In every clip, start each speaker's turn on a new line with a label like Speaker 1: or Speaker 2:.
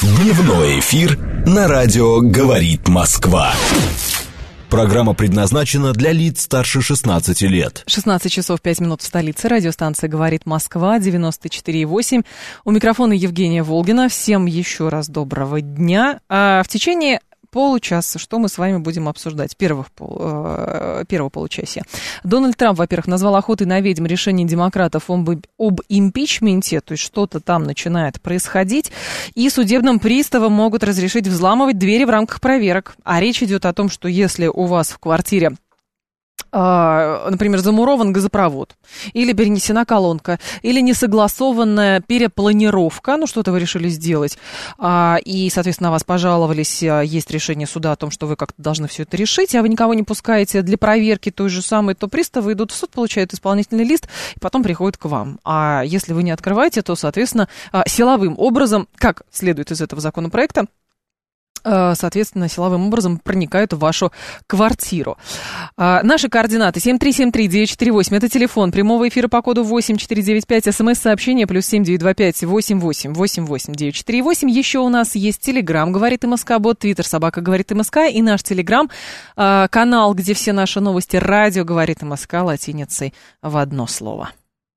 Speaker 1: Дневной эфир на радио «Говорит Москва». Программа предназначена для лиц старше 16 лет.
Speaker 2: 16 часов 5 минут в столице. Радиостанция «Говорит Москва», 94,8. У микрофона Евгения Волгина. Всем еще раз доброго дня. В течение получаса, что мы с вами будем обсуждать? Первого получасия. Дональд Трамп, во-первых, назвал охотой на ведьм решение демократов об импичменте, то есть что-то там начинает происходить, и судебным приставам могут разрешить взламывать двери в рамках проверок. А речь идет о том, что если у вас в квартире, например, замурован газопровод, или перенесена колонка, или несогласованная перепланировка, ну, что-то вы решили сделать, и, соответственно, на вас пожаловались, есть решение суда о том, что вы как-то должны все это решить, а вы никого не пускаете для проверки той же самой, то приставы идут в суд, получают исполнительный лист, и потом приходят к вам. А если вы не открываете, то, соответственно, силовым образом, как следует из этого законопроекта, соответственно, силовым образом проникают в вашу квартиру. Наши координаты 7373948, это телефон прямого эфира по коду 8495, смс-сообщение +7 925 88 88 948. Еще у нас есть Телеграм, говорит МСК, бот, Твиттер, собака, говорит МСК, и наш Телеграм, канал, где все наши новости, радио, говорит МСК, латиницей в одно слово.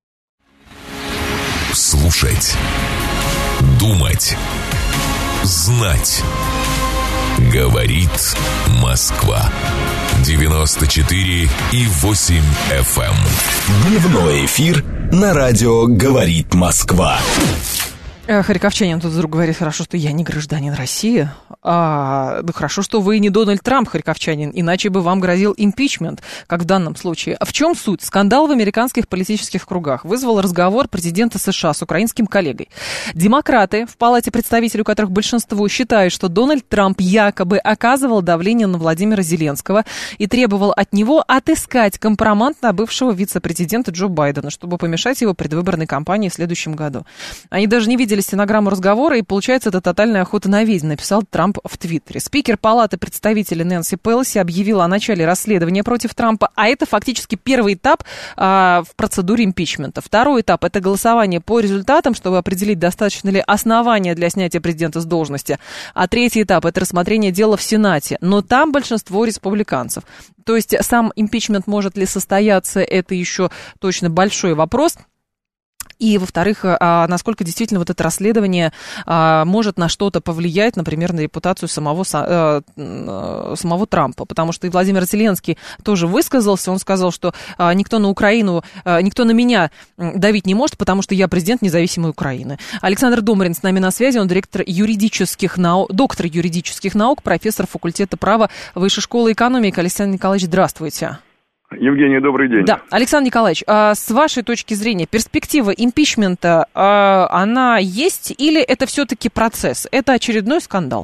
Speaker 1: Слушать, думать, знать. Говорит Москва. 94,8 FM. Дневной эфир на радио «Говорит Москва».
Speaker 2: Харьковчанин тут вдруг говорит: хорошо, что я не гражданин России. Да хорошо, что вы не Дональд Трамп, харьковчанин, иначе бы вам грозил импичмент, как в данном случае. А в чем суть? Скандал в американских политических кругах вызвал разговор президента США с украинским коллегой. Демократы, в Палате представителей, у которых большинство, считают, что Дональд Трамп якобы оказывал давление на Владимира Зеленского и требовал от него отыскать компромат на бывшего вице-президента Джо Байдена, чтобы помешать его предвыборной кампании в следующем году. Они даже не видели стенограмму разговора, и получается, это тотальная охота на ведьм, написал Трамп в Твиттере. Спикер Палаты представителей Нэнси Пелоси объявила о начале расследования против Трампа, а это фактически первый этап в процедуре импичмента. Второй этап – это голосование по результатам, чтобы определить, достаточно ли основания для снятия президента с должности. А третий этап – это рассмотрение дела в Сенате. Но там большинство республиканцев. То есть сам импичмент может ли состояться, это еще точно большой вопрос. И, во-вторых, насколько действительно вот это расследование может на что-то повлиять, например, на репутацию самого Трампа. Потому что и Владимир Зеленский тоже высказался. Он сказал, что никто на Украину, никто на меня давить не может, потому что я президент независимой Украины. Александр Домрин с нами на связи. Он доктор юридических наук, профессор факультета права Высшей школы экономики. Александр Николаевич, здравствуйте.
Speaker 3: Евгений, добрый день.
Speaker 2: Да, Александр Николаевич, с вашей точки зрения, перспектива импичмента, она есть или это все-таки процесс? Это очередной скандал?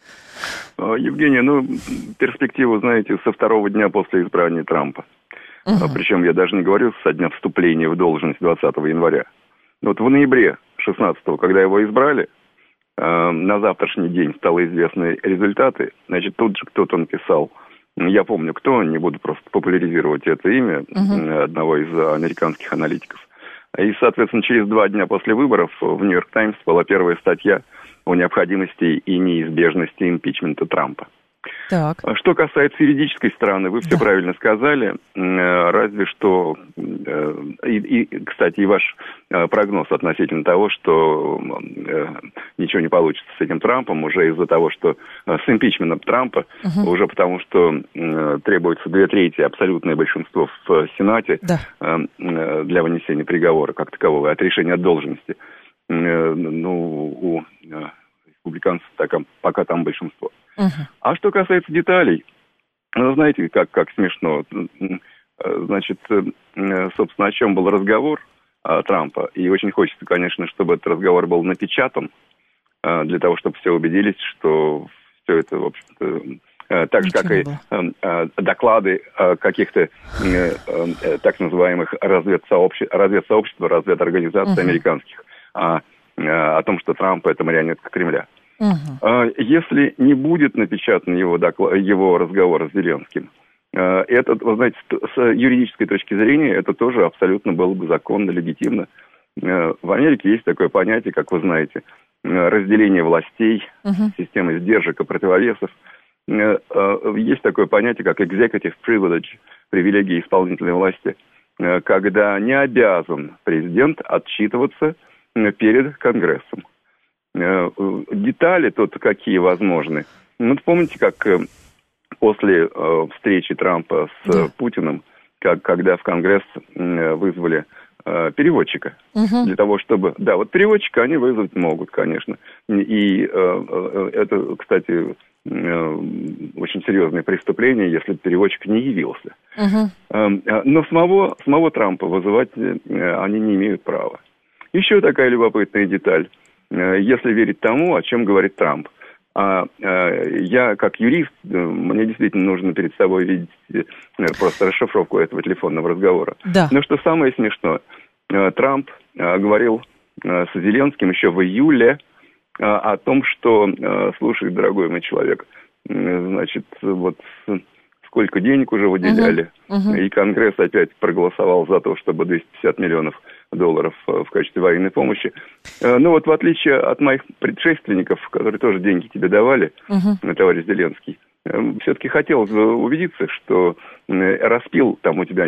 Speaker 3: Евгений, перспективу, знаете, со второго дня после избрания Трампа. Причем я даже не говорю со дня вступления в должность 20 января. Вот в ноябре 16-го, когда его избрали, на завтрашний день стали известны результаты. Значит, тут же кто-то написал, я помню кто, не буду просто популяризировать это имя, одного из американских аналитиков. И, соответственно, через 2 дня после выборов в «Нью-Йорк Таймс» была первая статья о необходимости и неизбежности импичмента Трампа.
Speaker 2: Так.
Speaker 3: Что касается юридической стороны, вы все правильно сказали, разве что, кстати, и ваш прогноз относительно того, что ничего не получится с этим Трампом, уже из-за того, что с импичментом Трампа, уже потому что требуется 2/3 абсолютное большинство в Сенате для вынесения приговора как такового, от решения от должности. У республиканцев пока там большинство. А что касается деталей, знаете, как смешно. Значит, собственно, о чем был разговор Трампа. И очень хочется, конечно, чтобы этот разговор был напечатан, для того, чтобы все убедились, что все это, в общем-то, так же, как и доклады каких-то так называемых разведсообществ, разведорганизаций американских, о том, что Трамп – это марионетка Кремля. Если не будет напечатан его разговор с Зеленским, это, вы знаете, с юридической точки зрения, это тоже абсолютно было бы законно, легитимно. В Америке есть такое понятие, как вы знаете, разделение властей, системы сдержек и противовесов. Есть такое понятие, как executive privilege, привилегии исполнительной власти, когда не обязан президент отчитываться перед Конгрессом. Детали тут какие возможны. Ну, помните, как после встречи Трампа с Путиным, когда в Конгресс вызвали переводчика. Для того, чтобы... Да, вот переводчика они вызвать могут, конечно. И это, кстати, очень серьезное преступление, если переводчик не явился. Но самого Трампа вызывать они не имеют права. Еще такая любопытная деталь. Если верить тому, о чем говорит Трамп. Я, как юрист, мне действительно нужно перед собой видеть просто расшифровку этого телефонного разговора.
Speaker 2: Да.
Speaker 3: Но что самое смешное, Трамп говорил с Зеленским еще в июле о том, что, слушай, дорогой мой человек, значит, вот сколько денег уже выделяли, и Конгресс опять проголосовал за то, чтобы $250 миллионов в качестве военной помощи. Ну вот в отличие от моих предшественников, которые тоже деньги тебе давали, товарищ Зеленский, все-таки хотелось бы убедиться, что распил там у тебя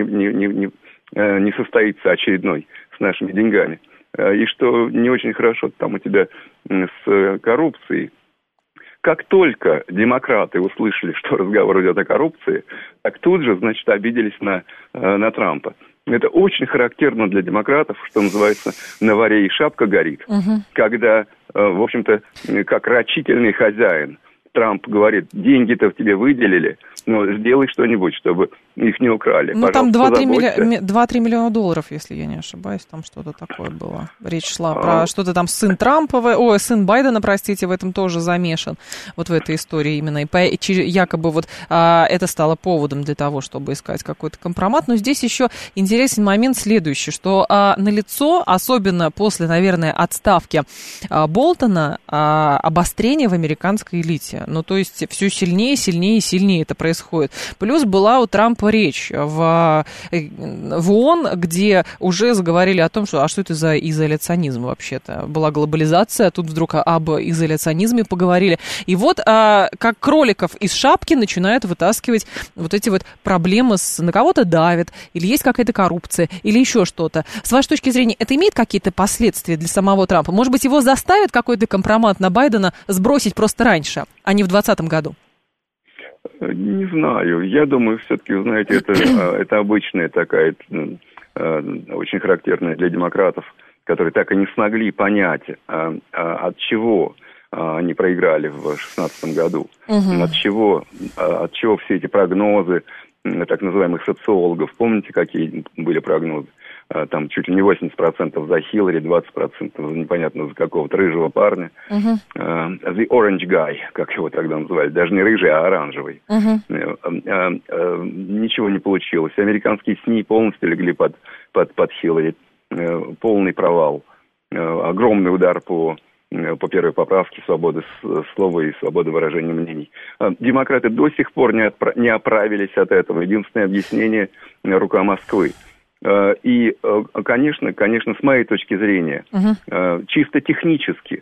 Speaker 3: не состоится очередной с нашими деньгами, и что не очень хорошо там у тебя с коррупцией. Как только демократы услышали, что разговор идет о коррупции, так тут же, значит, обиделись на Трампа. Это очень характерно для демократов, что называется, на варе и шапка горит. Когда, в общем-то, как рачительный хозяин, Трамп говорит, деньги-то в тебе выделили, но сделай что-нибудь, чтобы их не украли.
Speaker 2: Ну, там 2-3 миллиона долларов, если я не ошибаюсь, там что-то такое было. Речь шла про что-то там сын Байдена, простите, в этом тоже замешан, вот в этой истории именно. И якобы вот это стало поводом для того, чтобы искать какой-то компромат. Но здесь еще интересен момент следующий, что налицо, особенно после, наверное, отставки Болтона, обострение в американской элите. Ну, то есть все сильнее это происходит. Плюс была у Трампа речь в ООН, где уже заговорили о том, что это за изоляционизм вообще-то. Была глобализация, а тут вдруг об изоляционизме поговорили. И вот как кроликов из шапки начинают вытаскивать вот эти вот проблемы, на кого-то давят, или есть какая-то коррупция, или еще что-то. С вашей точки зрения, это имеет какие-то последствия для самого Трампа? Может быть, его заставят какой-то компромат на Байдена сбросить просто раньше, а не в 2020 году?
Speaker 3: Не знаю. Я думаю, все-таки, знаете, это обычная такая, очень характерная для демократов, которые так и не смогли понять, от чего они проиграли в 2016 году. От чего все эти прогнозы так называемых социологов. Помните, какие были прогнозы? Там чуть ли не 80% за Хиллари, 20% непонятно за какого-то рыжего парня. The Orange Guy, как его тогда называли. Даже не рыжий, а оранжевый. Ничего не получилось. Американские СМИ полностью легли под Хиллари. Полный провал. Огромный удар по первой поправке свободы слова и свободы выражения мнений. Демократы до сих пор не оправились от этого. Единственное объяснение – рука Москвы. И, конечно, с моей точки зрения, чисто технически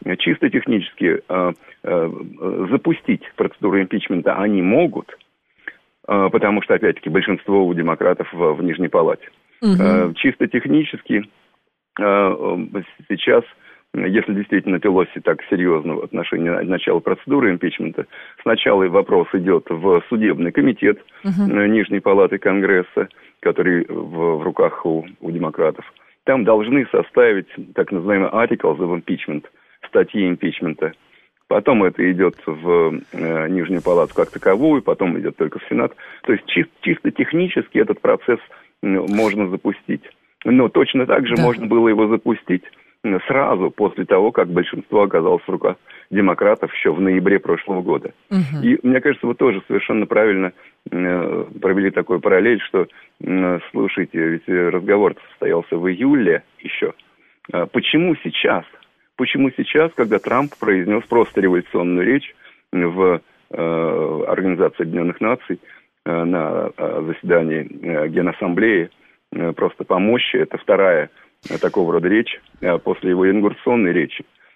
Speaker 3: запустить процедуру импичмента они могут, потому что, опять-таки, большинство у демократов в Нижней Палате. Чисто технически сейчас, если действительно Пелоси так серьезно в отношении начала процедуры импичмента, сначала вопрос идет в судебный комитет Нижней Палаты Конгресса, который в руках у демократов. Там должны составить так называемый articles of impeachment, статьи импичмента. Потом это идет в Нижнюю Палату как таковую, потом идет только в Сенат. То есть чисто технически этот процесс можно запустить. Но точно так же можно было его запустить сразу после того, как большинство оказалось в руках демократов еще в ноябре прошлого года. И мне кажется, вы тоже совершенно правильно провели такую параллель, что, слушайте, ведь разговор состоялся в июле еще. Почему сейчас, когда Трамп произнес просто революционную речь в Организации Объединенных Наций на заседании Генассамблеи, просто по мощи, это вторая такого рода речь после его инаугурационной речи.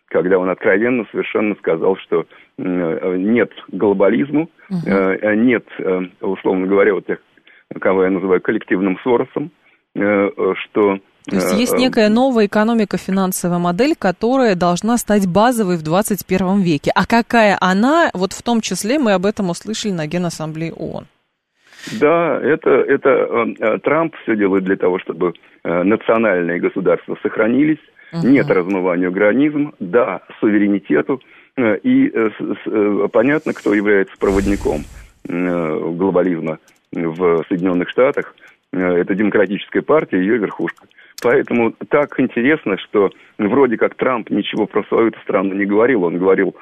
Speaker 3: когда он откровенно совершенно сказал, что нет глобализму, нет, условно говоря, вот тех, кого я называю коллективным Соросом, что...
Speaker 2: То есть есть некая новая экономико-финансовая модель, которая должна стать базовой в 21 веке. А какая она, вот в том числе мы об этом услышали на Генассамблее ООН.
Speaker 3: Да, это Трамп все делает для того, чтобы национальные государства сохранились, нет размыванию границ, да, суверенитету, и понятно, кто является проводником глобализма в Соединенных Штатах. Это Демократическая партия, ее верхушка. Поэтому так интересно, что вроде как Трамп ничего про свою страну не говорил. Он говорил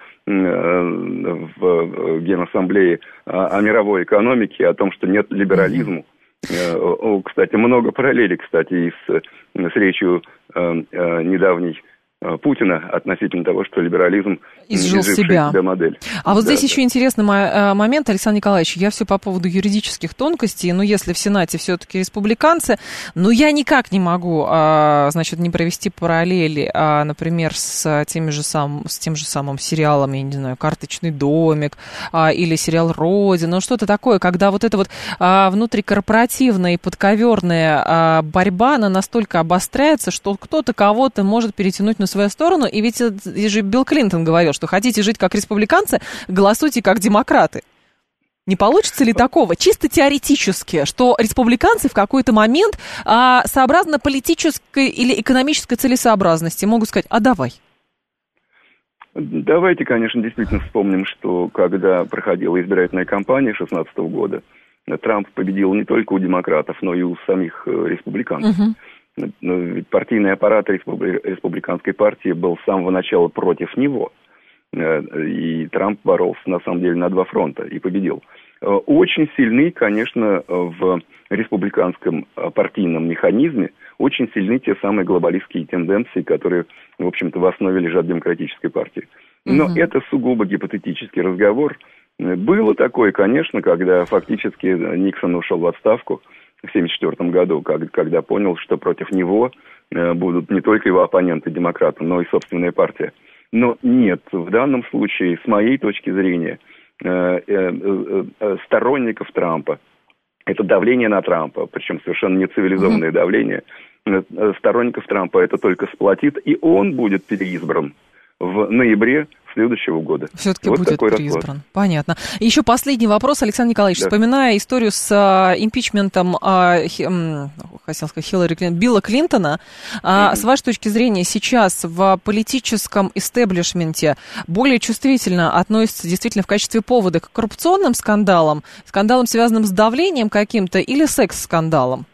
Speaker 3: в Генассамблее о мировой экономике, о том, что нет либерализму. Кстати, много параллелей, и с речью недавней Путина относительно того, что либерализм
Speaker 2: изжил себя модель. А вот здесь еще интересный момент, Александр Николаевич, я все по поводу юридических тонкостей, если в Сенате все-таки республиканцы, я никак не могу, не провести параллели, например, с тем же самым сериалом, я не знаю, «Карточный домик» или сериал «Родина», что-то такое, когда вот эта вот внутрикорпоративная и подковерная борьба, она настолько обостряется, что кто-то кого-то может перетянуть на свою сторону, и ведь же Билл Клинтон говорил, что хотите жить как республиканцы, голосуйте как демократы. Не получится ли такого, чисто теоретически, что республиканцы в какой-то момент, сообразно политической или экономической целесообразности, могут сказать: а давай?
Speaker 3: Давайте, конечно, действительно вспомним, что когда проходила избирательная кампания 2016 года, Трамп победил не только у демократов, но и у самих республиканцев. Ведь партийный аппарат республиканской партии был с самого начала против него. И Трамп боролся, на самом деле, на два фронта и победил. Очень сильны, конечно, в республиканском партийном механизме, очень сильны те самые глобалистские тенденции, которые, в общем-то, в основе лежат демократической партии. Но это сугубо гипотетический разговор. Было такое, конечно, когда фактически Никсон ушел в отставку в 1974 году, когда понял, что против него будут не только его оппоненты, демократы, но и собственная партия. Но нет, в данном случае, с моей точки зрения, сторонников Трампа, это давление на Трампа, причем совершенно нецивилизованное давление, сторонников Трампа это только сплотит, и он будет переизбран в ноябре следующего года.
Speaker 2: Все-таки вот будет переизбран. Понятно. И еще последний вопрос, Александр Николаевич. Да. Вспоминая историю с импичментом Хиллари Клинтон, Билла Клинтона, с вашей точки зрения, сейчас в политическом истеблишменте более чувствительно относятся действительно в качестве повода к коррупционным скандалам, связанным с давлением каким-то, или секс-скандалам?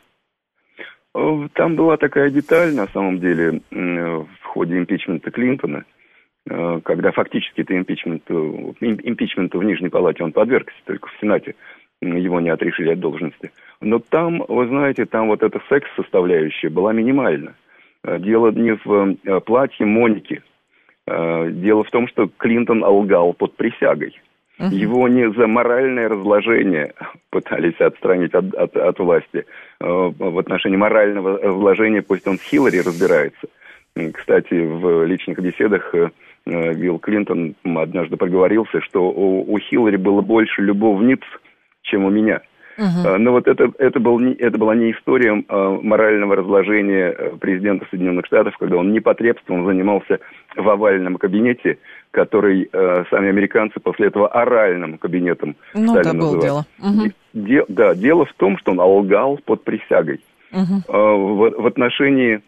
Speaker 3: Там была такая деталь, на самом деле, в ходе импичмента Клинтона, когда фактически это импичменту в Нижней Палате он подвергся, только в Сенате его не отрешили от должности. Но там, вы знаете, там вот эта секс-составляющая была минимальна. Дело не в платье Моники. Дело в том, что Клинтон лгал под присягой. Его не за моральное разложение пытались отстранить от власти. В отношении морального разложения пусть он с Хиллари разбирается. Кстати, в личных беседах Билл Клинтон однажды проговорился, что у Хиллари было больше любовниц, чем у меня. Но вот это была не история морального разложения президента Соединенных Штатов, когда он непотребством занимался в овальном кабинете, который сами американцы после этого оральным кабинетом стали называть. Дело в том, что он лгал под присягой. В отношении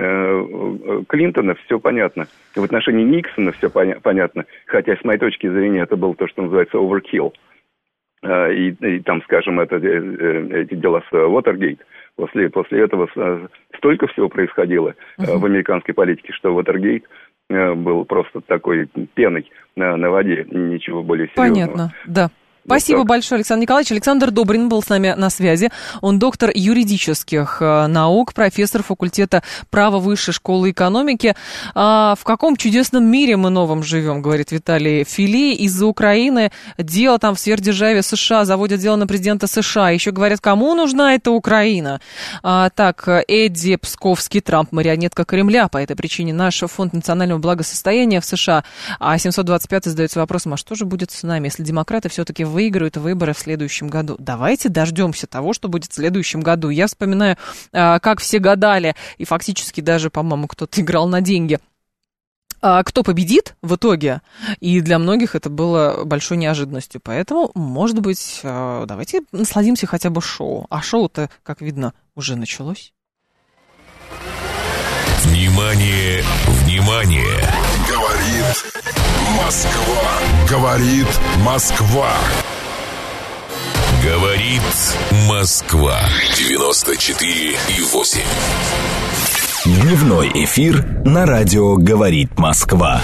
Speaker 3: Клинтона все понятно. В отношении Никсона все понятно. Хотя, с моей точки зрения, это было то, что называется overkill. И там, скажем, эти дела с Уотергейт. После этого столько всего происходило в американской политике, что Уотергейт был просто такой пеной на воде, ничего более серьезного.
Speaker 2: Понятно, да. Спасибо большое, Александр Николаевич. Александр Добрин был с нами на связи. Он доктор юридических наук, профессор факультета права Высшей школы экономики. В каком чудесном мире мы новом живем, говорит Виталий Фили. Из-за Украины дело там в сверхдержаве США, заводят дело на президента США. Еще говорят, кому нужна эта Украина? Так, Эдди Псковский, Трамп, марионетка Кремля. По этой причине наш фонд национального благосостояния в США. А 725 задается вопросом, а что же будет с нами, если демократы все-таки выиграют выборы в следующем году? Давайте дождемся того, что будет в следующем году. Я вспоминаю, как все гадали, и фактически даже, по-моему, кто-то играл на деньги, кто победит в итоге, и для многих это было большой неожиданностью. Поэтому, может быть, давайте насладимся хотя бы шоу. А шоу-то, как видно, уже началось.
Speaker 4: Внимание, внимание! Говорит Москва. Говорит Москва. Говорит Москва. 94,8.
Speaker 1: Дневной эфир на радио «Говорит Москва».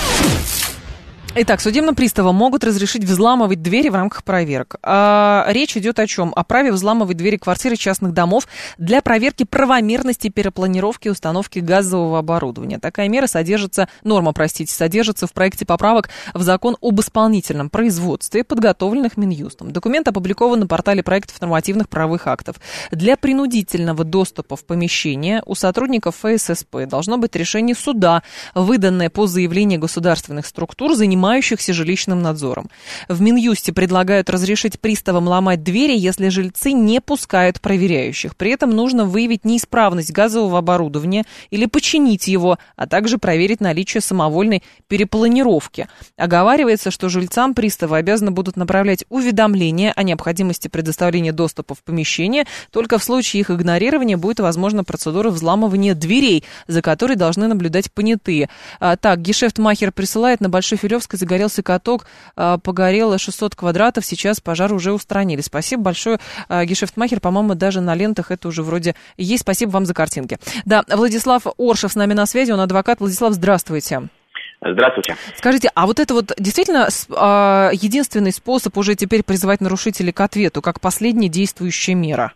Speaker 2: Итак, судебным приставам могут разрешить взламывать двери в рамках проверок. Речь идет о чем? О праве взламывать двери квартир и частных домов для проверки правомерности перепланировки и установки газового оборудования. Такая норма содержится в проекте поправок в закон об исполнительном производстве, подготовленных Минюстом. Документ опубликован на портале проектов нормативных правовых актов. Для принудительного доступа в помещение у сотрудников ФССП должно быть решение суда, выданное по заявлению государственных структур, занимающихся жилищным надзором. В Минюсте предлагают разрешить приставам ломать двери, если жильцы не пускают проверяющих. При этом нужно выявить неисправность газового оборудования или починить его, а также проверить наличие самовольной перепланировки. Оговаривается, что жильцам приставы обязаны будут направлять уведомления о необходимости предоставления доступа в помещение. Только в случае их игнорирования будет возможна процедура взламывания дверей, за которой должны наблюдать понятые. Так, гешефтмахер присылает: на Большой Филевской загорелся каток, погорело 600 квадратов, сейчас пожар уже устранили. Спасибо большое, гешефтмахер, по-моему, даже на лентах это уже вроде есть. Спасибо вам за картинки. Да, Владислав Оршев с нами на связи, он адвокат. Владислав, здравствуйте.
Speaker 5: Здравствуйте.
Speaker 2: Скажите, а вот это вот действительно единственный способ уже теперь призывать нарушителей к ответу, как последняя действующая мера?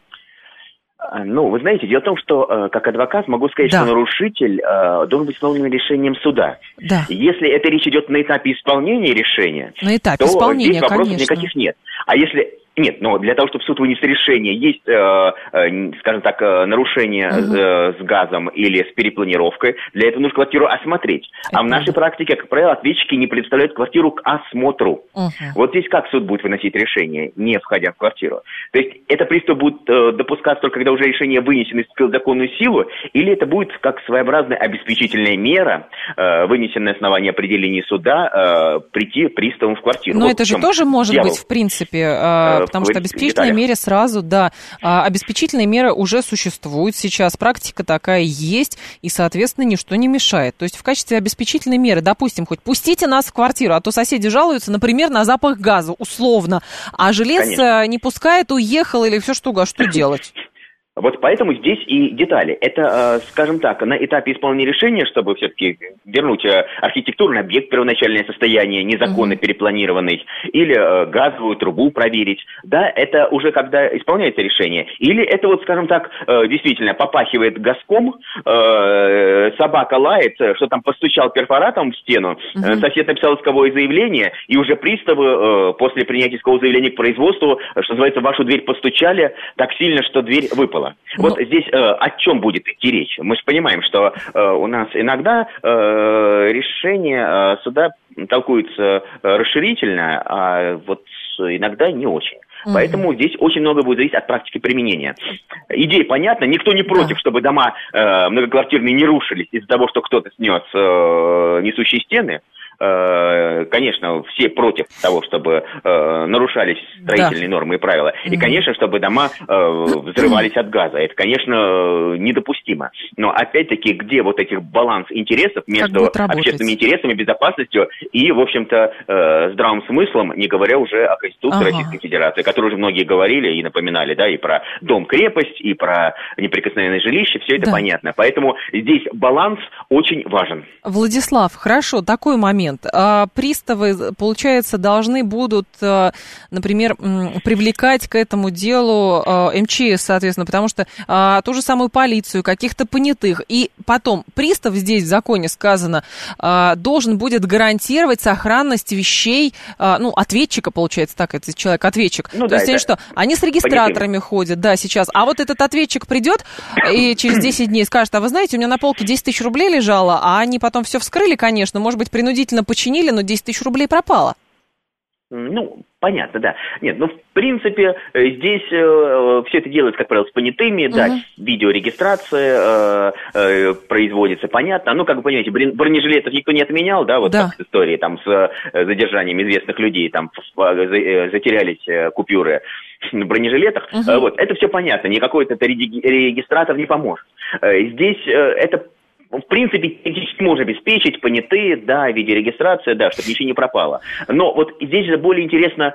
Speaker 5: Ну, вы знаете, дело в том, что как адвокат могу сказать, что нарушитель должен быть установлен решением суда.
Speaker 2: Да.
Speaker 5: Если это речь идет на этапе исполнения решения,
Speaker 2: на этапе
Speaker 5: то
Speaker 2: исполнения,
Speaker 5: здесь вопросов
Speaker 2: конечно.
Speaker 5: никаких нет. А если... Нет, но для того, чтобы суд вынес решение, есть, скажем так, нарушение с газом или с перепланировкой, для этого нужно квартиру осмотреть. А в нашей практике, как правило, ответчики не предоставляют квартиру к осмотру. Вот здесь как суд будет выносить решение, не входя в квартиру? То есть это приступ будет допускаться только когда уже решение вынесено и вступило в законную силу, или это будет как своеобразная обеспечительная мера, вынесенная на основании определения суда, прийти приставом в квартиру?
Speaker 2: Но
Speaker 5: вот
Speaker 2: это же тоже может быть, в принципе... Потому что обеспечительная мера обеспечительная мера уже существует сейчас, практика такая есть, и, соответственно, ничто не мешает. То есть в качестве обеспечительной меры, допустим, хоть пустите нас в квартиру, а то соседи жалуются, например, на запах газа, условно, а жилец не пускает, уехал или все что делать?
Speaker 5: Вот поэтому здесь и детали. Это, скажем так, на этапе исполнения решения, чтобы все-таки вернуть архитектурный объект в первоначальное состояние, незаконно перепланированный, или газовую трубу проверить. Да, это уже когда исполняется решение. Или это вот, скажем так, действительно попахивает газком, собака лает, что там постучал перфоратом в стену, сосед написал исковое заявление, и уже приставы после принятия искового заявления к производству, что называется, в вашу дверь постучали так сильно, что дверь выпала. Вот здесь о чем будет идти речь? Мы же понимаем, что у нас иногда решения суда толкуются расширительно, а вот иногда не очень. Поэтому здесь очень много будет зависеть от практики применения. Идея понятна, никто не против, чтобы дома многоквартирные не рушились из-за того, что кто-то снес несущие стены. Конечно, все против того, чтобы нарушались строительные нормы и правила. И, конечно, чтобы дома взрывались от газа. Это, конечно, недопустимо. Но, опять-таки, где вот этих баланс интересов между общественными интересами, безопасностью и, в общем-то, здравым смыслом, не говоря уже о Конституции Российской Федерации, о которой уже многие говорили и напоминали, да, и про дом-крепость, и про неприкосновенное жилище, все это понятно. Поэтому здесь баланс очень важен.
Speaker 2: Владислав, хорошо, такой момент. момент. Приставы, получается, должны будут, например, привлекать к этому делу МЧС, соответственно, потому что ту же самую полицию, каких-то понятых. И потом пристав, здесь в законе сказано, должен будет гарантировать сохранность вещей, ответчика, получается, так, это человек-ответчик. То есть они что? Они с регистраторами ходят, да, сейчас. А вот этот ответчик придет и через 10 дней скажет: а вы знаете, у меня на полке 10 тысяч рублей лежало, а они потом все вскрыли, конечно, может быть, принудительно починили, но 10 тысяч рублей пропало.
Speaker 5: Понятно, да. Нет, в принципе, здесь все это делается, как правило, с понятыми, да, видеорегистрация производится, понятно. Как вы понимаете, бронежилетов никто не отменял, да, как истории там с задержанием известных людей, там затерялись купюры на бронежилетах. Это все понятно, никакой это регистратор не поможет. Здесь это... В принципе, технически можно обеспечить понятые, да, видеорегистрация, да, чтобы ничего не пропало. Но здесь же более интересно,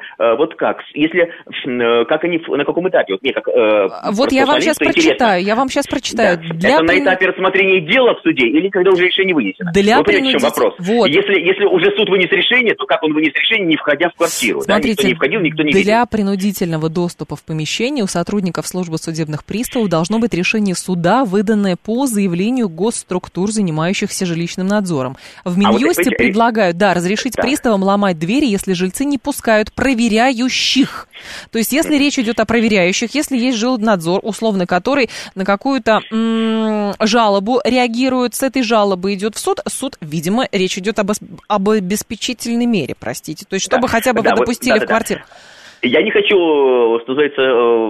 Speaker 5: как они, на каком этапе? Мне как
Speaker 2: я вам сейчас прочитаю.
Speaker 5: Да. Это на этапе рассмотрения дела в суде или когда уже решение вынесено? Вы понимаете, в чем вопрос? Если уже суд вынес решение, то как он вынес решение, не входя в квартиру?
Speaker 2: Смотрите,
Speaker 5: да? Никто не входил, никто не видел.
Speaker 2: Для принудительного доступа в помещение у сотрудников службы судебных приставов должно быть решение суда, выданное по заявлению госструктур, занимающихся жилищным надзором. В Минюсте предлагают, разрешить приставам ломать двери, если жильцы не пускают проверяющих. То есть, если речь идет о проверяющих, если есть жилнадзор, условно, который на какую-то жалобу реагирует, с этой жалобы идет в суд, видимо, речь идет об обеспечительной мере, простите. То есть, чтобы хотя бы вы допустили в квартиру.
Speaker 5: Я не хочу, что называется,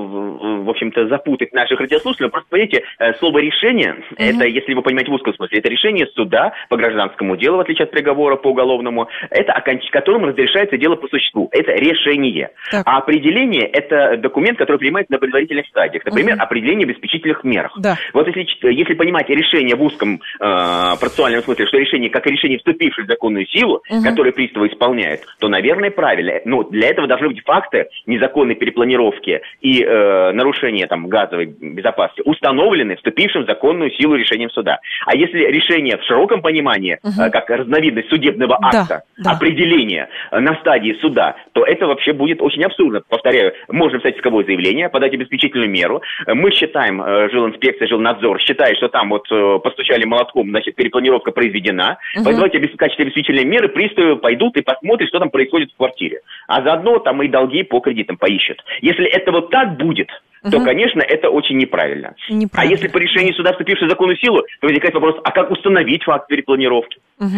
Speaker 5: в общем-то, запутать наших радиослушателей. Просто, понимаете, слово «решение», это, если вы понимаете в узком смысле, это решение суда по гражданскому делу, в отличие от приговора по уголовному, это которым разрешается дело по существу. Это решение. Так. А определение – это документ, который принимается на предварительных стадиях. Например, определение об обеспечительных мерах. Да. Если понимать решение в узком процессуальном смысле, что решение как решение, вступившее в законную силу, которое приставы исполняют, то, наверное, правильно. Но для этого должны быть факты незаконной перепланировки и нарушения газовой безопасности установлены вступившим в законную силу решением суда. А если решение в широком понимании, как разновидность судебного акта, определение на стадии суда, то это вообще будет очень абсурдно. Повторяю, можно писать исковое заявление, подать обеспечительную меру. Мы считаем, жилинспекция, жилнадзор считает, что там постучали молотком, значит, перепланировка произведена. Давайте в качестве обеспечительной меры приставы пойдут и посмотрят, что там происходит в квартире. А заодно там и долги по кредитам поищут. Если это так будет, то, конечно, это очень неправильно. А если по решению суда, вступившего в законную силу, то возникает вопрос, а как установить факт перепланировки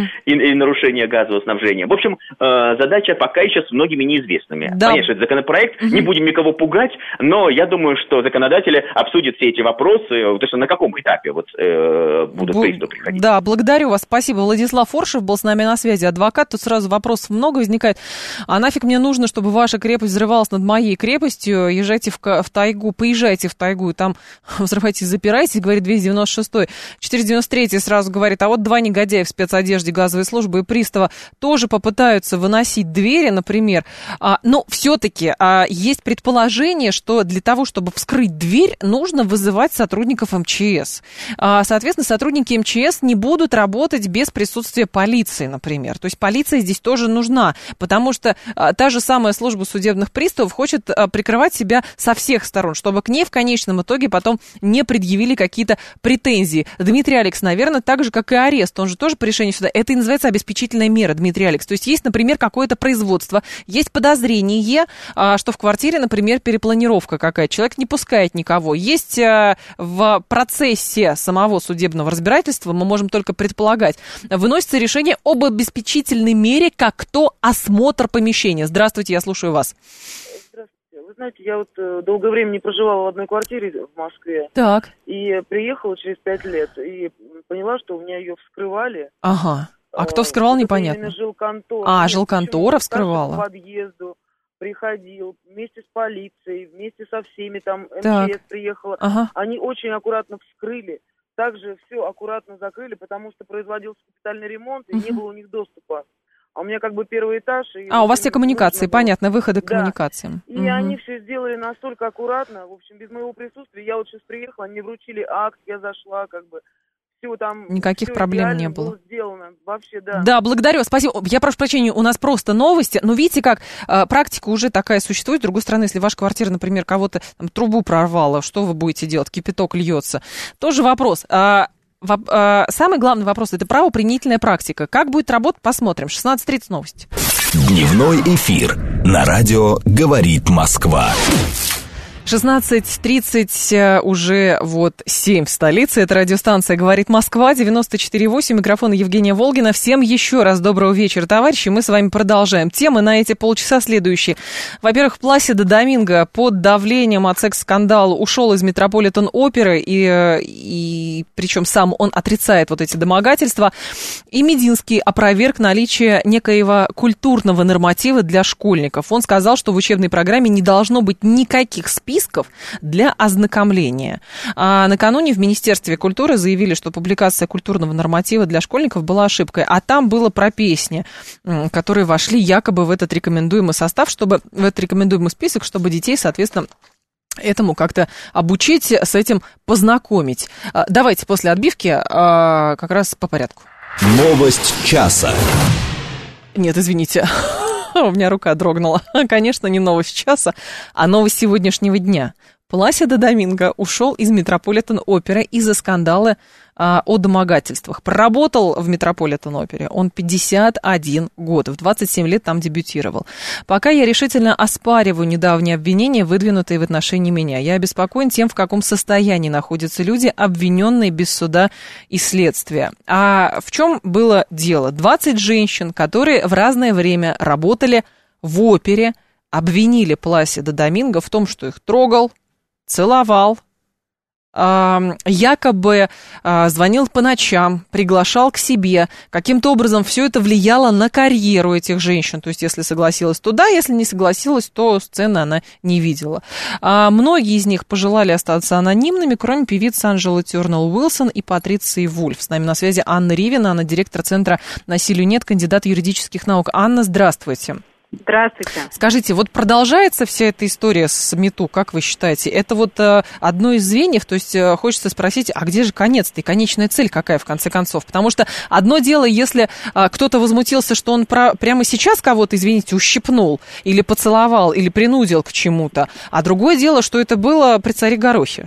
Speaker 5: и нарушения газового снабжения? В общем, задача пока еще с многими неизвестными. Да. Конечно, это законопроект, не будем никого пугать, но я думаю, что законодатели обсудят все эти вопросы, то есть на каком этапе будут приставы приходить.
Speaker 2: Да, благодарю вас, спасибо. Владислав Форшев был с нами на связи, адвокат. Тут сразу вопросов много возникает. А нафиг мне нужно, чтобы ваша крепость взрывалась над моей крепостью? Езжайте в тайгу, поезжайте в тайгу и там взрывайтесь, запирайтесь, говорит 296-й. 493-й сразу говорит, а вот два негодяя в спецодежде газовой службы и пристава тоже попытаются выносить двери, например. Но все-таки есть предположение, что для того, чтобы вскрыть дверь, нужно вызывать сотрудников МЧС. Соответственно, сотрудники МЧС не будут работать без присутствия полиции, например. То есть полиция здесь тоже нужна, потому что та же самая служба судебных приставов хочет прикрывать себя со всех сторон, чтобы к ней в конечном итоге потом не предъявили какие-то претензии. Дмитрий Алекс, наверное, так же, как и арест, он же тоже по решению суда. Это и называется обеспечительная мера, Дмитрий Алекс. То есть есть, например, какое-то производство, есть подозрение, что в квартире, например, перепланировка какая-то, человек не пускает никого. Есть в процессе самого судебного разбирательства, мы можем только предполагать, выносится решение об обеспечительной мере, как то осмотр помещения. Здравствуйте, я слушаю вас.
Speaker 6: Вы знаете, я долгое время не проживала в одной квартире в Москве.
Speaker 2: Так.
Speaker 6: И приехала через 5 лет. И поняла, что у меня ее вскрывали.
Speaker 2: Ага. А кто вскрывал, непонятно.
Speaker 6: Именно жилконтора.
Speaker 2: Жилконтора вскрывала.
Speaker 6: По подъезду приходил вместе с полицией, вместе со всеми. Там МЧС приехала. Ага. Они очень аккуратно вскрыли. Также все аккуратно закрыли, потому что производился капитальный ремонт, и не было у них доступа. А у меня первый этаж. И
Speaker 2: у вас все коммуникации, понятно, выходы к коммуникациям.
Speaker 6: И они все сделали настолько аккуратно, в общем, без моего присутствия. Я сейчас приехала, они мне вручили акт, я зашла, все там...
Speaker 2: Никаких
Speaker 6: все
Speaker 2: проблем не было.
Speaker 6: Сделано. Вообще, да.
Speaker 2: Да, благодарю, спасибо. Я прошу прощения, у нас просто новости, но видите, как практика уже такая существует. С другой стороны, если ваша квартира, например, кого-то там трубу прорвала, что вы будете делать? Кипяток льется. Тоже вопрос. Самый главный вопрос – это правоприменительная практика. Как будет работать, посмотрим. 16:30 новости.
Speaker 1: Дневной эфир на радио «Говорит Москва».
Speaker 2: 16:30, уже 7 в столице. Это радиостанция «Говорит Москва», 94.8, микрофон Евгения Волгина. Всем еще раз доброго вечера, товарищи. Мы с вами продолжаем. Темы на эти полчаса следующие. Во-первых, Пласидо Доминго под давлением от секс-скандала ушел из Метрополитен-оперы, и причем сам он отрицает эти домогательства. И Мединский опроверг наличие некоего культурного норматива для школьников. Он сказал, что в учебной программе не должно быть никаких списков для ознакомления. А накануне в Министерстве культуры заявили, что публикация культурного норматива для школьников была ошибкой, а там было про песни, которые вошли якобы в этот рекомендуемый состав, в этот рекомендуемый список, чтобы детей, соответственно, этому как-то обучить, с этим познакомить. Давайте после отбивки как раз по порядку.
Speaker 1: Новость часа.
Speaker 2: Нет, извините. У меня рука дрогнула. Конечно, не новость часа, а новость сегодняшнего дня. Пласидо Доминго ушел из Метрополитен-оперы из-за скандала о домогательствах. Проработал в Метрополитен-опере он 51 год, в 27 лет там дебютировал. Пока я решительно оспариваю недавние обвинения, выдвинутые в отношении меня. Я обеспокоен тем, в каком состоянии находятся люди, обвиненные без суда и следствия. А в чем было дело? 20 женщин, которые в разное время работали в опере, обвинили Пласидо Доминго в том, что их трогал, целовал, якобы звонил по ночам, приглашал к себе. Каким-то образом все это влияло на карьеру этих женщин. То есть, если согласилась, то да, если не согласилась, то сцены она не видела. Многие из них пожелали остаться анонимными, кроме певиц Анжелы Тернелл-Уилсон и Патриции Вульф. С нами на связи Анна Ривина, она директор Центра «Насилию нет», кандидат юридических наук. Анна, здравствуйте.
Speaker 7: Здравствуйте.
Speaker 2: Скажите, продолжается вся эта история с МИТУ, как вы считаете? Это одно из звеньев, то есть хочется спросить, а где же конец-то и конечная цель какая в конце концов? Потому что одно дело, если кто-то возмутился, что он прямо сейчас кого-то, извините, ущипнул или поцеловал, или принудил к чему-то, а другое дело, что это было при царе Горохе.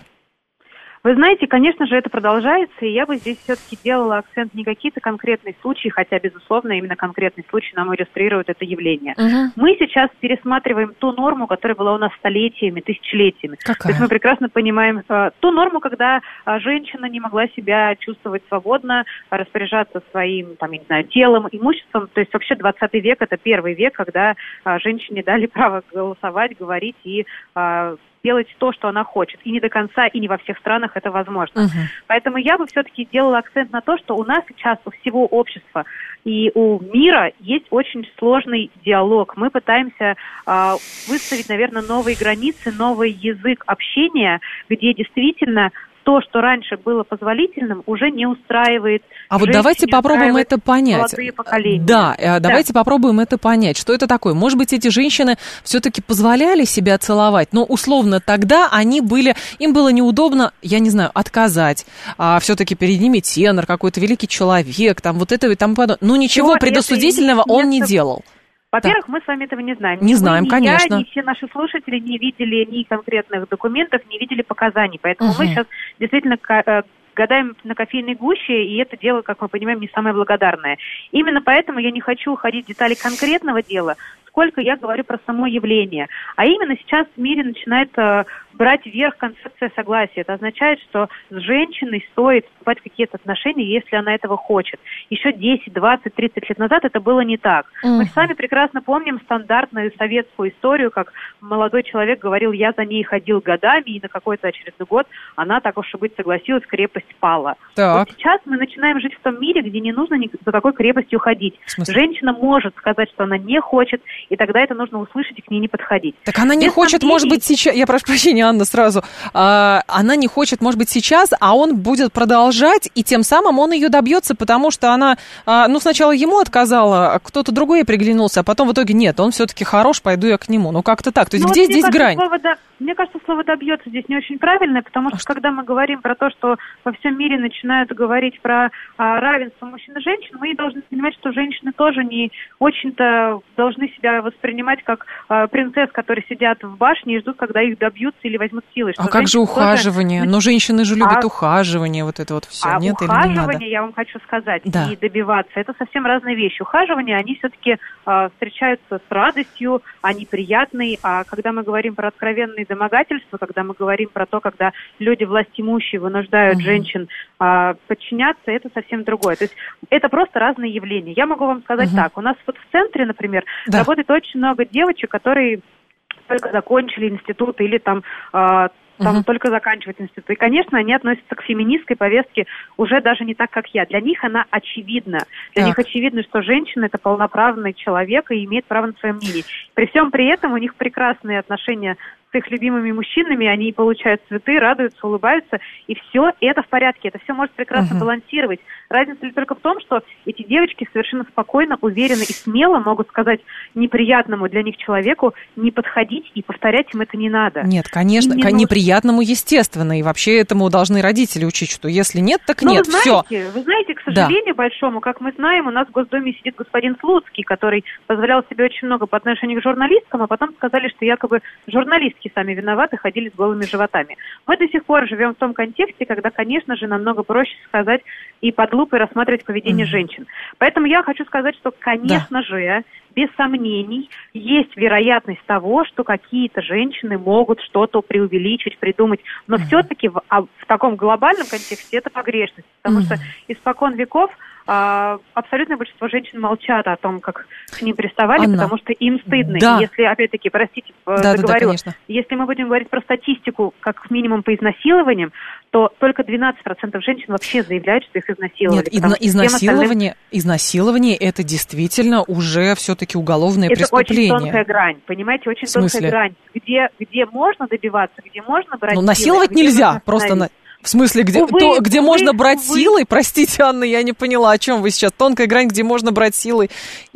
Speaker 7: Вы знаете, конечно же, это продолжается, и я бы здесь все-таки делала акцент не какие-то конкретные случаи, хотя, безусловно, именно конкретный случай нам иллюстрирует это явление. Угу. Мы сейчас пересматриваем ту норму, которая была у нас столетиями, тысячелетиями.
Speaker 2: Какая?
Speaker 7: То есть мы прекрасно понимаем ту норму, когда женщина не могла себя чувствовать свободно, распоряжаться своим, телом, имуществом. То есть вообще 20 век – это первый век, когда женщине дали право голосовать, говорить и делать то, что она хочет. И не до конца, и не во всех странах это возможно. Поэтому я бы все-таки делала акцент на то, что у нас сейчас у всего общества и у мира есть очень сложный диалог. Мы пытаемся выставить, наверное, новые границы, новый язык общения, где действительно то, что раньше было позволительным, уже не устраивает.
Speaker 2: А вот давайте попробуем это понять.
Speaker 7: Молодые поколения.
Speaker 2: Да, давайте попробуем это понять. Что это такое? Может быть, эти женщины все-таки позволяли себя целовать, но условно тогда им было неудобно, я не знаю, отказать. А все-таки перед ними тенор, какой-то великий человек, это и тому подобное. Ну, ничего предосудительного он не делал.
Speaker 7: Во-первых, мы с вами этого не знаем.
Speaker 2: Не знаем, конечно.
Speaker 7: Я, ни все наши слушатели не видели ни конкретных документов, не видели показаний. Поэтому мы сейчас действительно гадаем на кофейной гуще, и это дело, как мы понимаем, не самое благодарное. Именно поэтому я не хочу уходить в детали конкретного дела, сколько я говорю про само явление. А именно сейчас в мире начинает брать вверх концепция согласия. Это означает, что с женщиной стоит вступать в какие-то отношения, если она этого хочет. Еще 10, 20, 30 лет назад это было не так. Мы с вами прекрасно помним стандартную советскую историю, как молодой человек говорил, я за ней ходил годами, и на какой-то очередной год она, так уж и быть, согласилась, крепость пала.
Speaker 2: Так.
Speaker 7: Вот сейчас мы начинаем жить в том мире, где не нужно за такой крепостью ходить. Женщина может сказать, что она не хочет, и тогда это нужно услышать и к ней не подходить.
Speaker 2: Так она не хочет, может быть, сейчас, я прошу прощения, Анна, сразу. Она не хочет, может быть, сейчас, а он будет продолжать, и тем самым он ее добьется, потому что она, сначала ему отказала, кто-то другой ей приглянулся, а потом в итоге нет, он все-таки хорош, пойду я к нему. Ну, как-то так. То есть где здесь грань?
Speaker 7: Мне кажется, слово «добьется» здесь не очень правильное, потому что когда мы говорим про то, что во всем мире начинают говорить про равенство мужчин и женщин, мы должны понимать, что женщины тоже не очень-то должны себя воспринимать как принцесс, которые сидят в башне и ждут, когда их добьются или возьмут силой.
Speaker 2: А как же ухаживание? Тоже... Но женщины же любят ухаживание, вот это вот все. Нет,
Speaker 7: ухаживание,
Speaker 2: или не надо?
Speaker 7: Я вам хочу сказать, и добиваться, это совсем разные вещи. Ухаживание, они все-таки встречаются с радостью, они приятные, а когда мы говорим про откровенные домогательства, когда мы говорим про то, когда люди властимущие вынуждают женщин подчиняться, это совсем другое. То есть это просто разные явления. Я могу вам сказать так. У нас вот в центре, например, работает очень много девочек, которые только закончили институт или там только заканчивают институт. И, конечно, они относятся к феминистской повестке уже даже не так, как я. Для них она очевидна. Для них очевидно, что женщина – это полноправный человек и имеет право на свое мнение. При всем при этом у них прекрасные отношения с их любимыми мужчинами, они получают цветы, радуются, улыбаются, и все это в порядке, это все может прекрасно балансировать. Разница лишь только в том, что эти девочки совершенно спокойно, уверенно и смело могут сказать неприятному для них человеку не подходить, и повторять им это не надо.
Speaker 2: Нет, конечно, неприятному естественно, и вообще этому должны родители учить, что если нет, так нет, все.
Speaker 7: Вы знаете, к сожалению большому, как мы знаем, у нас в Госдуме сидит господин Слуцкий, который позволял себе очень много по отношению к журналисткам, а потом сказали, что якобы журналистки сами виноваты, ходили с голыми животами. Мы до сих пор живем в том контексте, когда, конечно же, намного проще сказать и под лупой рассматривать поведение женщин. Поэтому я хочу сказать, что, конечно же, без сомнений, есть вероятность того, что какие-то женщины могут что-то преувеличить, придумать, но все-таки в таком глобальном контексте это погрешность, потому что испокон веков абсолютное большинство женщин молчат о том, как к ним приставали, потому что им стыдно. И если, опять-таки, простите, договорю, если мы будем говорить про статистику, как минимум по изнасилованиям, то только 12% женщин вообще заявляют, что их изнасиловали.
Speaker 2: Нет, изнасилование это действительно уже все-таки уголовное преступление.
Speaker 7: Это очень тонкая грань, понимаете, очень тонкая грань, где можно добиваться, где можно брать силой.
Speaker 2: Насиловать нельзя, просто... В смысле, где можно брать силой? Простите, Анна, я не поняла, о чем вы сейчас. Тонкая грань, где можно брать силой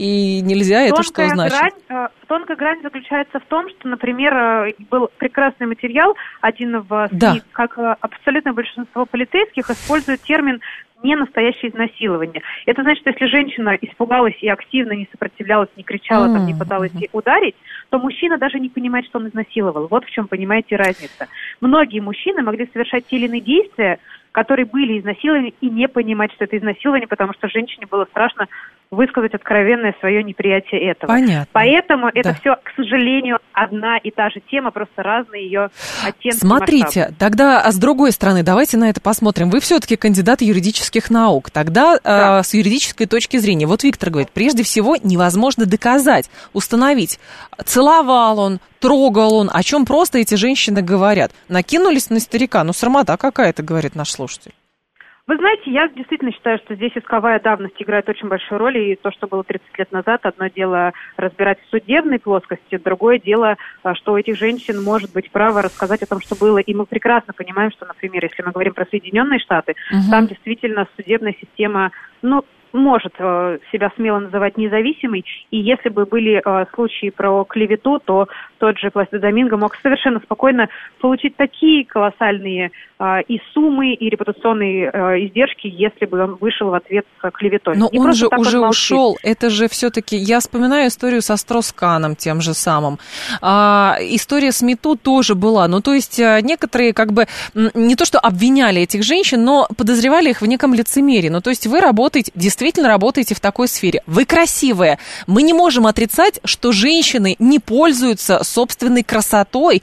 Speaker 2: и нельзя, это что значит?
Speaker 7: Тонкая грань заключается в том, что, например, был прекрасный материал, один в СМИ, как абсолютное большинство полицейских используют термин не настоящее изнасилование. Это значит, что если женщина испугалась и активно не сопротивлялась, не кричала, там, не пыталась ударить, то мужчина даже не понимает, что он изнасиловал. Вот в чем, понимаете, разница. Многие мужчины могли совершать те или иные действия, которые были изнасилования, и не понимать, что это изнасилование, потому что женщине было страшно высказать откровенное свое неприятие этого.
Speaker 2: Понятно.
Speaker 7: Поэтому это все, к сожалению, одна и та же тема, просто разные ее оттенки.
Speaker 2: Смотрите, тогда с другой стороны, давайте на это посмотрим. Вы все-таки кандидат юридических наук. Тогда с юридической точки зрения, вот Виктор говорит, прежде всего невозможно доказать, установить, целовал он, трогал он, о чем просто эти женщины говорят. Накинулись на старика, срамота какая-то, говорит наш слушатель.
Speaker 7: Вы знаете, я действительно считаю, что здесь исковая давность играет очень большую роль, и то, что было 30 лет назад, одно дело разбирать в судебной плоскости, другое дело, что у этих женщин может быть право рассказать о том, что было, и мы прекрасно понимаем, что, например, если мы говорим про Соединенные Штаты, там действительно судебная система, может себя смело называть независимой, и если бы были случаи про клевету, то тот же Пласидо Доминго мог совершенно спокойно получить такие колоссальные и суммы, и репутационные издержки, если бы он вышел в ответ с клеветой.
Speaker 2: Но он же уже ушел. Это же все-таки... Я вспоминаю историю со Строс-Каном тем же самым. История с МeToo тоже была. То есть некоторые не то что обвиняли этих женщин, но подозревали их в неком лицемерии. То есть вы действительно работаете в такой сфере. Вы красивая. Мы не можем отрицать, что женщины не пользуются собственной красотой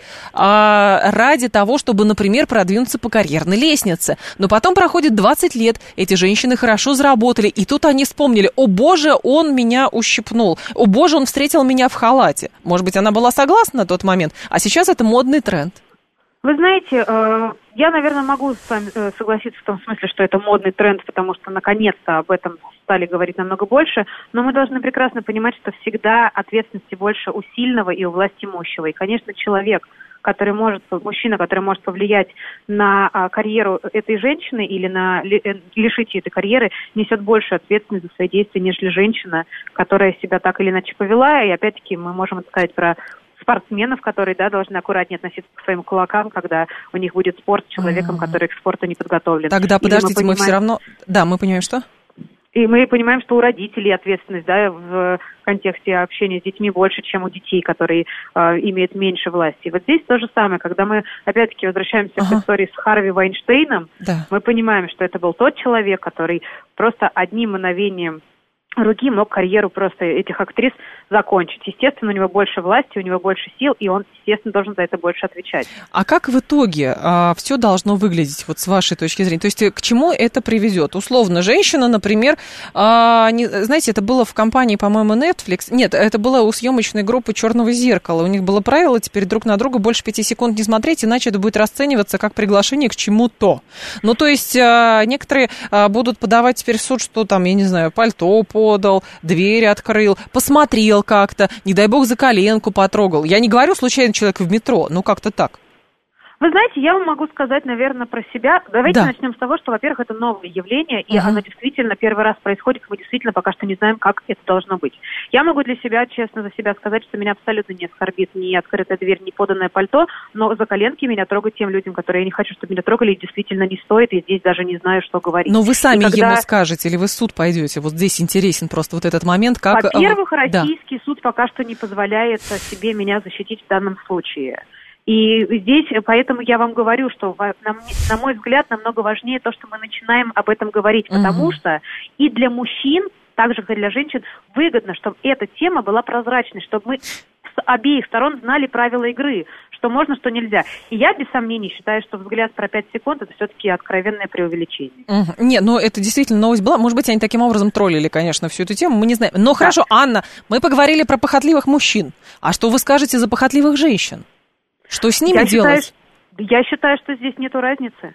Speaker 2: ради того, чтобы, например, продвинуться по карьерной лестнице. Но потом проходит 20 лет, эти женщины хорошо заработали, и тут они вспомнили: о боже, он меня ущипнул, о боже, он встретил меня в халате. Может быть, она была согласна на тот момент, а сейчас это модный тренд.
Speaker 7: Вы знаете, я, наверное, могу с вами согласиться в том смысле, что это модный тренд, потому что, наконец-то, об этом стали говорить намного больше, но мы должны прекрасно понимать, что всегда ответственности больше у сильного и у властимущего. И, конечно, человек, мужчина, который может повлиять на карьеру этой женщины или лишить ее этой карьеры, несет большую ответственность за свои действия, нежели женщина, которая себя так или иначе повела. И опять-таки мы можем сказать про спортсменов, которые, должны аккуратнее относиться к своим кулакам, когда у них будет спор с человеком, который к спорту не подготовлен.
Speaker 2: Тогда, подождите, мы все равно... Да, мы понимаем, что?
Speaker 7: И мы понимаем, что у родителей ответственность, в контексте общения с детьми больше, чем у детей, которые имеют меньше власти. Вот здесь то же самое, когда мы, опять-таки, возвращаемся к истории с Харви Вайнштейном, мы понимаем, что это был тот человек, который просто одним мгновением руки мог карьеру просто этих актрис закончить. Естественно, у него больше власти, у него больше сил, и он, естественно, должен за это больше отвечать.
Speaker 2: А как в итоге все должно выглядеть, вот с вашей точки зрения? То есть к чему это приведет? Условно, женщина, например, знаете, это было в компании, по-моему, Netflix. Нет, это было у съемочной группы «Черного зеркала». У них было правило теперь друг на друга больше 5 секунд не смотреть, иначе это будет расцениваться как приглашение к чему-то. Ну, то есть некоторые будут подавать теперь в суд, что там, я не знаю, пальто подал, дверь открыл, посмотрел как-то, не дай бог за коленку потрогал. Я не говорю случайно человека в метро, ну как-то так.
Speaker 7: Вы знаете, я вам могу сказать, наверное, про себя. Давайте начнем с того, что, во-первых, это новое явление, и оно действительно первый раз происходит, мы действительно пока что не знаем, как это должно быть. Я могу для себя, честно за себя сказать, что меня абсолютно не оскорбит ни открытая дверь, ни поданное пальто, но за коленки меня трогать тем людям, которые я не хочу, чтобы меня трогали, действительно не стоит, и здесь даже не знаю, что говорить.
Speaker 2: Но вы сами ему скажете, или вы в суд пойдете? Вот здесь интересен просто вот этот момент, как...
Speaker 7: Во-первых, российский суд пока что не позволяет себе меня защитить в данном случае. И здесь, поэтому я вам говорю, что, на мой взгляд, намного важнее то, что мы начинаем об этом говорить, потому что и для мужчин, так же, как и для женщин, выгодно, чтобы эта тема была прозрачной, чтобы мы с обеих сторон знали правила игры, что можно, что нельзя. И я, без сомнений, считаю, что взгляд про 5 секунд – это все-таки откровенное преувеличение.
Speaker 2: Нет, ну это действительно новость была. Может быть, они таким образом троллили, конечно, всю эту тему, мы не знаем. Но хорошо, Анна, мы поговорили про похотливых мужчин. А что вы скажете за похотливых женщин? Что с ними делать?
Speaker 7: Я считаю, что здесь нету разницы.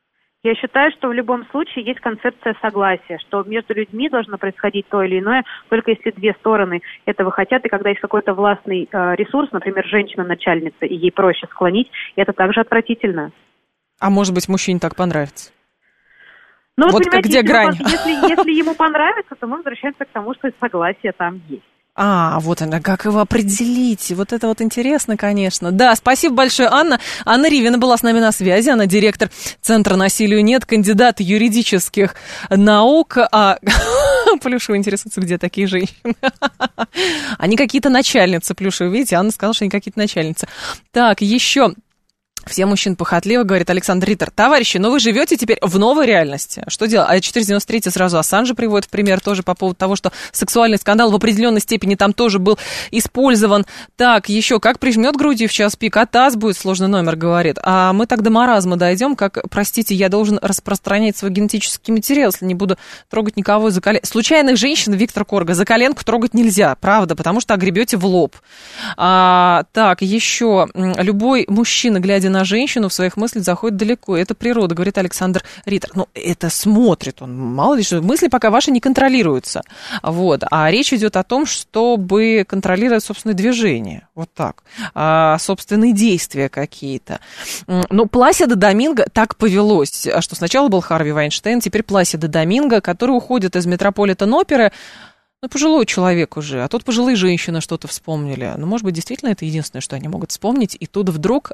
Speaker 7: Я считаю, что в любом случае есть концепция согласия, что между людьми должно происходить то или иное, только если две стороны этого хотят, и когда есть какой-то властный ресурс, например, женщина-начальница, и ей проще склонить, это также отвратительно.
Speaker 2: А может быть, мужчине так понравится?
Speaker 7: Ну,
Speaker 2: вот где грань?
Speaker 7: Если ему понравится, то мы возвращаемся к тому, что согласие там есть.
Speaker 2: Вот она, как его определить? Вот это вот интересно, конечно. Да, спасибо большое, Анна. Анна Ривина была с нами на связи. Она директор Центра насилию нет, кандидат юридических наук. Плюшева интересуется, где такие женщины. Они какие-то начальницы, Плюшева. Видите, Анна сказала, что они какие-то начальницы. Так, еще... Все мужчины похотливы, говорит Александр Риттер. Товарищи, но вы живете теперь в новой реальности. Что делать? А 493 сразу Ассанжа приводит в пример тоже по поводу того, что сексуальный скандал в определенной степени там тоже был использован. Так, еще как прижмет грудью в час пик, а таз будет, сложный номер, говорит. А мы так до маразма дойдем, как, простите, я должен распространять свой генетический материал, если не буду трогать никого за коленку. Случайных женщин, Виктор Корга, за коленку трогать нельзя, правда, потому что огребете в лоб. Так, еще любой мужчина, глядя на женщину, в своих мыслях заходит далеко. Это природа, говорит Александр Риттер. Ну, это смотрит он. Мало ли, что мысли пока ваши не контролируются. Вот. А речь идет о том, чтобы контролировать собственное движение. Вот так. Собственные действия какие-то. Но Пласидо Доминго так повелось, что сначала был Харви Вайнштейн, теперь Пласидо Доминго, который уходит из Метрополитен-оперы. Ну, пожилой человек уже, а тут пожилые женщины что-то вспомнили. Ну, может быть, действительно это единственное, что они могут вспомнить. И тут вдруг...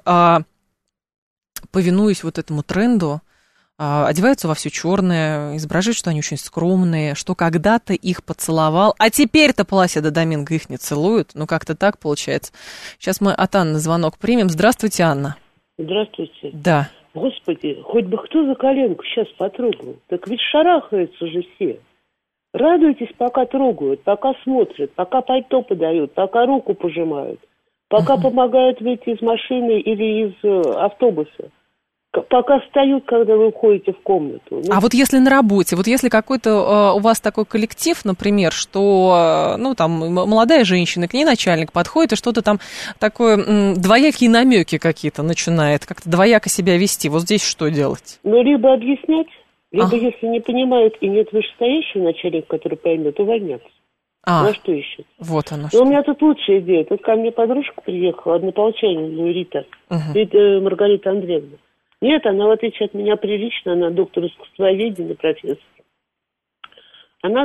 Speaker 2: повинуясь вот этому тренду, одеваются во все черное, изображают, что они очень скромные, что когда-то их поцеловал, а теперь-то Пласидо Доминго их не целует. Ну, как-то так получается. Сейчас мы от Анны звонок примем. Здравствуйте, Анна.
Speaker 8: Здравствуйте.
Speaker 2: Да.
Speaker 8: Господи, хоть бы кто за коленку сейчас потрогал. Так ведь шарахаются же все. Радуйтесь, пока трогают, пока смотрят, пока пальто подают, пока руку пожимают. Пока помогают выйти из машины или из автобуса. Пока встают, когда вы уходите в комнату.
Speaker 2: А вот если на работе, вот если какой-то у вас такой коллектив, например, что, ну, там, молодая женщина, к ней начальник подходит и что-то там такое, двоякие намеки какие-то начинает, как-то двояко себя вести. Вот здесь что делать?
Speaker 8: Ну, либо объяснять, либо, если не понимают и нет вышестоящего начальника, который поймет, увольняться. На что ищут?
Speaker 2: Вот оно.
Speaker 8: Но у меня тут лучшая идея. Тут ко мне подружка приехала, однополчанин Рита, Маргарита Андреевна. Нет, она, в отличие от меня, прилично, она доктор искусствоведения, профессор. Она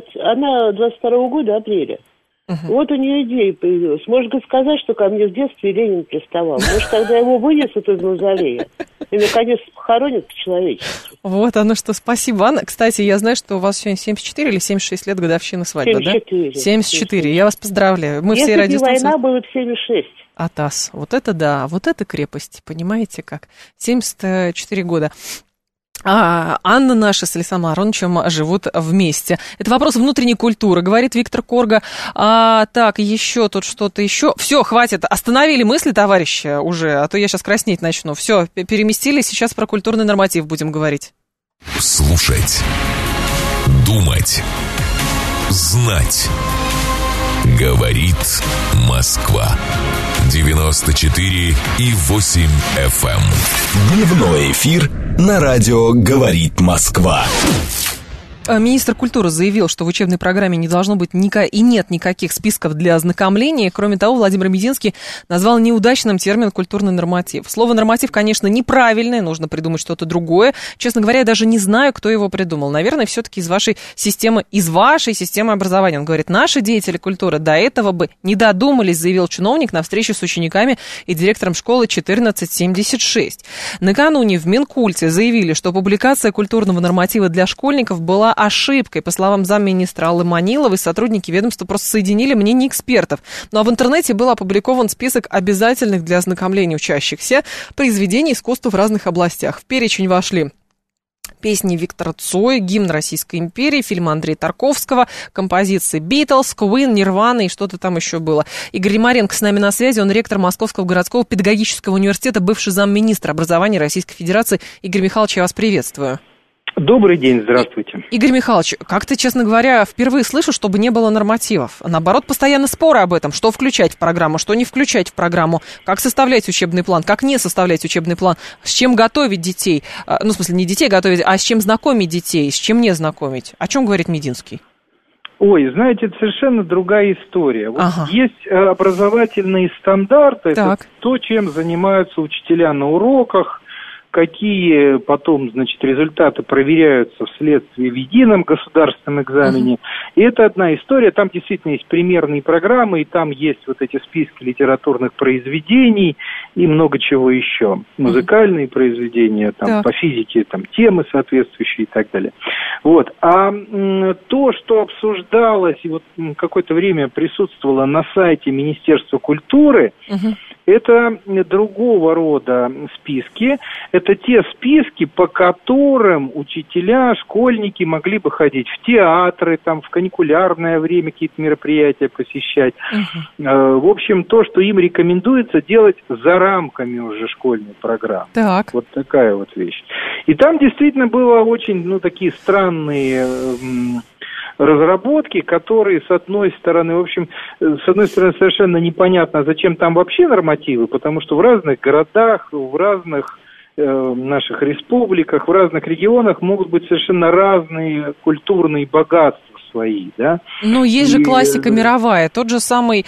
Speaker 8: 22 года, апреля. Вот у нее идея появилась. Может сказать, что ко мне в детстве Ленин приставал. Может, тогда его вынесут из мавзолея и, наконец, похоронят по-человечески.
Speaker 2: Вот оно что. Спасибо, Анна. Кстати, я знаю, что у вас сегодня 74 или 76 лет годовщина свадьбы, 74. Да? 74. Я вас поздравляю. Мы все радиостанции...
Speaker 8: Если бы война, было бы 76.
Speaker 2: Атас. Вот это да. Вот это крепость. Понимаете как? 74 года. Анна наша с Александром Ароновичем живут вместе. Это вопрос внутренней культуры, говорит Виктор Корга. Так, еще тут что-то еще. Все, хватит. Остановили мысли, товарищи, уже, а то я сейчас краснеть начну. Все, переместили, сейчас про культурный норматив будем говорить.
Speaker 4: Слушать, думать, знать. Говорит Москва. 94,8 FM.
Speaker 1: Дневной эфир на радио «Говорит Москва».
Speaker 2: Министр культуры заявил, что в учебной программе не должно быть и нет никаких списков для ознакомления. Кроме того, Владимир Мединский назвал неудачным термин «культурный норматив». Слово «норматив», конечно, неправильное, нужно придумать что-то другое. Честно говоря, я даже не знаю, кто его придумал. Наверное, все-таки из вашей системы образования. Он говорит, наши деятели культуры до этого бы не додумались, заявил чиновник на встрече с учениками и директором школы 1476. Накануне в Минкульте заявили, что публикация культурного норматива для школьников была ошибкой. По словам замминистра Аллы Маниловой, сотрудники ведомства просто соединили мнение экспертов. Ну а в интернете был опубликован список обязательных для ознакомления учащихся произведений искусства в разных областях. В перечень вошли песни Виктора Цоя, гимн Российской империи, фильмы Андрея Тарковского, композиции Beatles, Queen, Nirvana и что-то там еще было. Игорь Лимаренко с нами на связи, он ректор Московского городского педагогического университета, бывший замминистра образования Российской Федерации. Игорь Михайлович, я вас приветствую.
Speaker 9: Добрый день, здравствуйте.
Speaker 2: Игорь Михайлович, как-то, честно говоря, впервые слышу, чтобы не было нормативов. Наоборот, постоянно споры об этом, что включать в программу, что не включать в программу, как составлять учебный план, как не составлять учебный план, с чем готовить детей. Ну, в смысле, не детей готовить, а с чем знакомить детей, с чем не знакомить. О чем говорит Мединский?
Speaker 9: Ой, знаете, это совершенно другая история. Вот есть образовательные стандарты, это то, чем занимаются учителя на уроках, какие потом, значит, результаты проверяются вследствие в едином государственном экзамене. И это одна история. Там действительно есть примерные программы, и там есть вот эти списки литературных произведений и много чего еще. Музыкальные произведения, там, по физике, там, темы соответствующие и так далее. Вот. А то, что обсуждалось и вот какое-то время присутствовало на сайте Министерства культуры, это другого рода списки. Это те списки, по которым учителя, школьники могли бы ходить в театры, там, в каникулярное время какие-то мероприятия посещать. В общем, то, что им рекомендуется делать за рамками уже школьной программы. Вот такая вот вещь. И там действительно было очень, такие странные разработки, которые, с одной стороны, в общем, совершенно непонятно, зачем там вообще нормативы, потому что в разных городах, в разных наших республиках, в разных регионах могут быть совершенно разные культурные богатства свои, да.
Speaker 2: Ну, есть же классика мировая, та же самая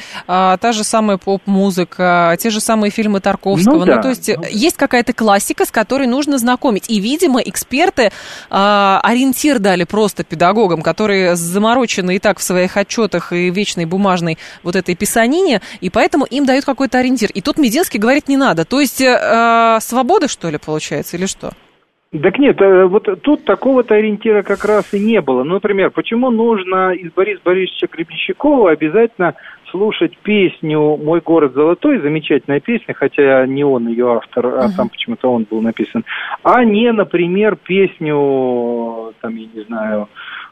Speaker 2: поп-музыка, те же самые фильмы Тарковского. То есть есть какая-то классика, с которой нужно знакомить. И, видимо, эксперты ориентир дали просто педагогам, которые заморочены и так в своих отчетах и вечной бумажной вот этой писанине, и поэтому им дают какой-то ориентир. И тут Мединский говорит, не надо. То есть свобода, что ли, получается, или что?
Speaker 9: Так нет, вот тут такого-то ориентира как раз и не было. Ну, например, почему нужно из Бориса Борисовича Гребенщикова обязательно слушать песню «Мой город золотой», замечательная песня, хотя не он ее автор, а там почему-то он был написан, а не, например, песню, там, я не знаю,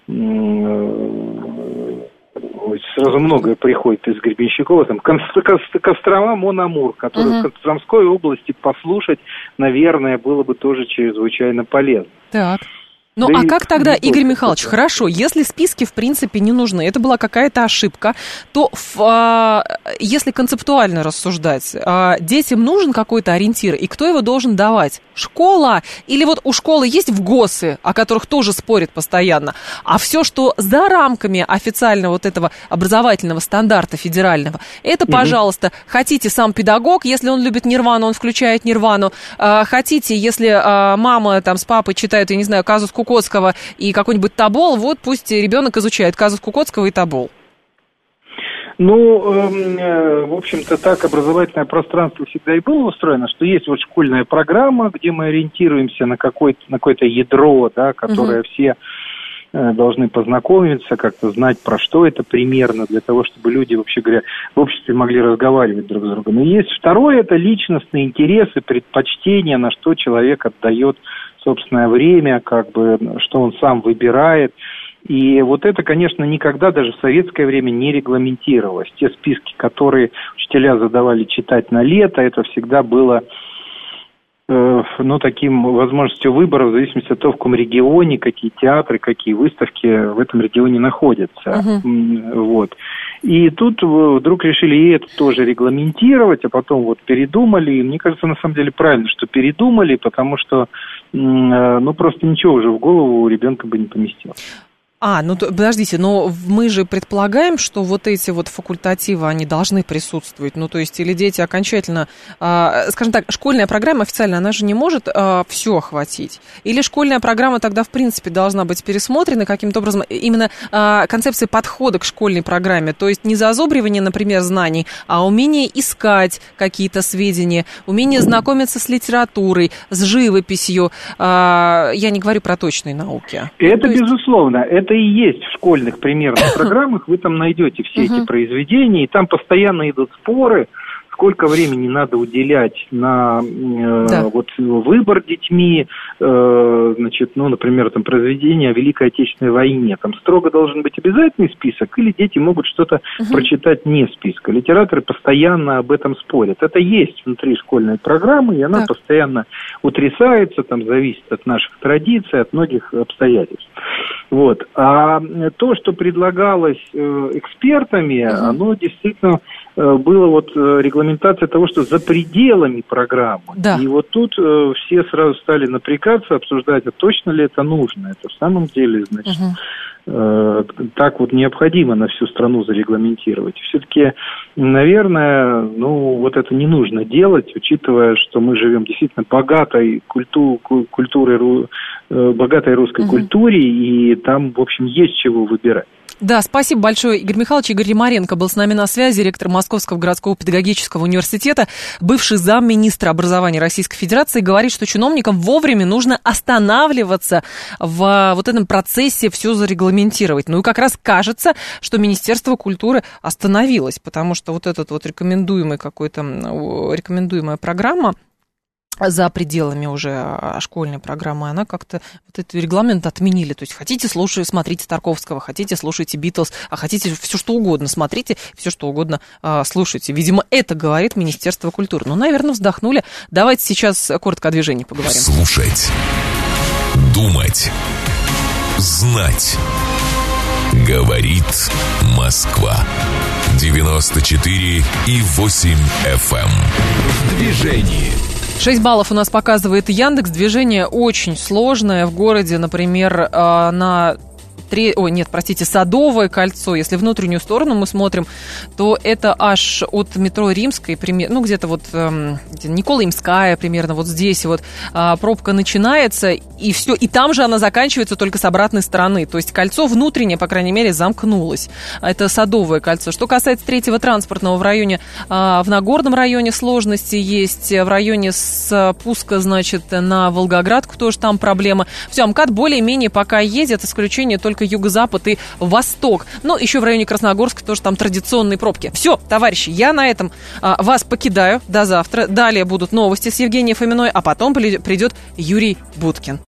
Speaker 9: сразу многое приходит из Гребенщикова, там, Кострома Мон Амур, который в Костромской области послушать, наверное, было бы тоже чрезвычайно полезно.
Speaker 2: Ну, а как тогда, Игорь Михайлович, хорошо, если списки, в принципе, не нужны, это была какая-то ошибка, то если концептуально рассуждать, детям нужен какой-то ориентир, и кто его должен давать? Школа? Или вот у школы есть ВГОСы, о которых тоже спорят постоянно, а все, что за рамками официального вот этого образовательного стандарта федерального, это, пожалуйста, хотите сам педагог, если он любит Нирвану, он включает Нирвану, хотите, если мама там с папой читают, я не знаю, казус Кукоцкого и какой-нибудь Тобол, вот пусть ребенок изучает казус Кукоцкого и Тобол.
Speaker 9: Ну, в общем-то, так образовательное пространство всегда и было устроено, что есть вот школьная программа, где мы ориентируемся на какое-то ядро, да, которое все должны познакомиться, как-то знать, про что это примерно, для того, чтобы люди, вообще говоря, в обществе могли разговаривать друг с другом. И есть второе, это личностные интересы, предпочтения, на что человек отдает собственное время, как бы, что он сам выбирает. И вот это, конечно, никогда даже в советское время не регламентировалось. Те списки, которые учителя задавали читать на лето, это всегда было таким возможностью выбора в зависимости от того, в каком регионе, какие театры, какие выставки в этом регионе находятся. Вот. И тут вдруг решили и это тоже регламентировать, а потом вот передумали. И мне кажется, на самом деле правильно, что передумали, потому что просто ничего уже в голову у ребенка бы не поместилось.
Speaker 2: Подождите, но мы же предполагаем, что вот эти вот факультативы, они должны присутствовать, то есть или дети окончательно, скажем так, школьная программа официально, она же не может все охватить, или школьная программа тогда, в принципе, должна быть пересмотрена каким-то образом, именно концепция подхода к школьной программе, то есть не зазубривание, например, знаний, а умение искать какие-то сведения, умение знакомиться с литературой, с живописью, я не говорю про точные науки.
Speaker 9: Это безусловно, это и есть в школьных примерных программах, вы там найдете все эти произведения, и там постоянно идут споры, сколько времени надо уделять на выбор детьми, например, там произведения о Великой Отечественной войне. Там строго должен быть обязательный список, или дети могут что-то прочитать не списка. Литераторы постоянно об этом спорят. Это есть внутри школьной программы, и она постоянно утрясается, там зависит от наших традиций, от многих обстоятельств. Вот. А то, что предлагалось экспертами, оно действительно было регламентация того, что за пределами программы. Да. И вот тут все сразу стали напрягаться, обсуждать, а точно ли это нужно. Это в самом деле, так вот необходимо на всю страну зарегламентировать. Все-таки, наверное, это не нужно делать, учитывая, что мы живем действительно богатой культурой, богатой русской культуре, и там, в общем, есть чего выбирать.
Speaker 2: Да, спасибо большое, Игорь Михайлович. Игорь Римаренко был с нами на связи, ректор Московского городского педагогического университета, бывший замминистра образования Российской Федерации, говорит, что чиновникам вовремя нужно останавливаться в вот этом процессе, все зарегламентировать. И как раз кажется, что Министерство культуры остановилось, потому что вот эта рекомендуемая программа за пределами уже школьной программы, она как-то этот регламент отменили. То есть хотите слушайте, смотрите Тарковского, хотите слушайте Битлз, а хотите все что угодно смотрите, все что угодно слушайте. Видимо, это говорит Министерство культуры. Наверное, вздохнули. Давайте сейчас коротко о движении поговорим.
Speaker 4: Слушать, думать, знать. Говорит Москва. 94,8 FM.
Speaker 1: Движение.
Speaker 2: 6 баллов у нас показывает Яндекс. Движение очень сложное в городе, например, Садовое кольцо. Если внутреннюю сторону мы смотрим, то это аж от метро Римской, где-то Николаимская примерно, вот здесь пробка начинается, и все, и там же она заканчивается только с обратной стороны. То есть кольцо внутреннее, по крайней мере, замкнулось. Это Садовое кольцо. Что касается третьего транспортного, в Нагорном районе сложности есть, в районе спуска, на Волгоградку тоже там проблема. Все, МКАД более-менее пока едет, исключение только юго-запад и восток. Еще в районе Красногорска тоже там традиционные пробки. Все, товарищи, я на этом вас покидаю. До завтра. Далее будут новости с Евгенией Фоминой, а потом придет Юрий Буткин.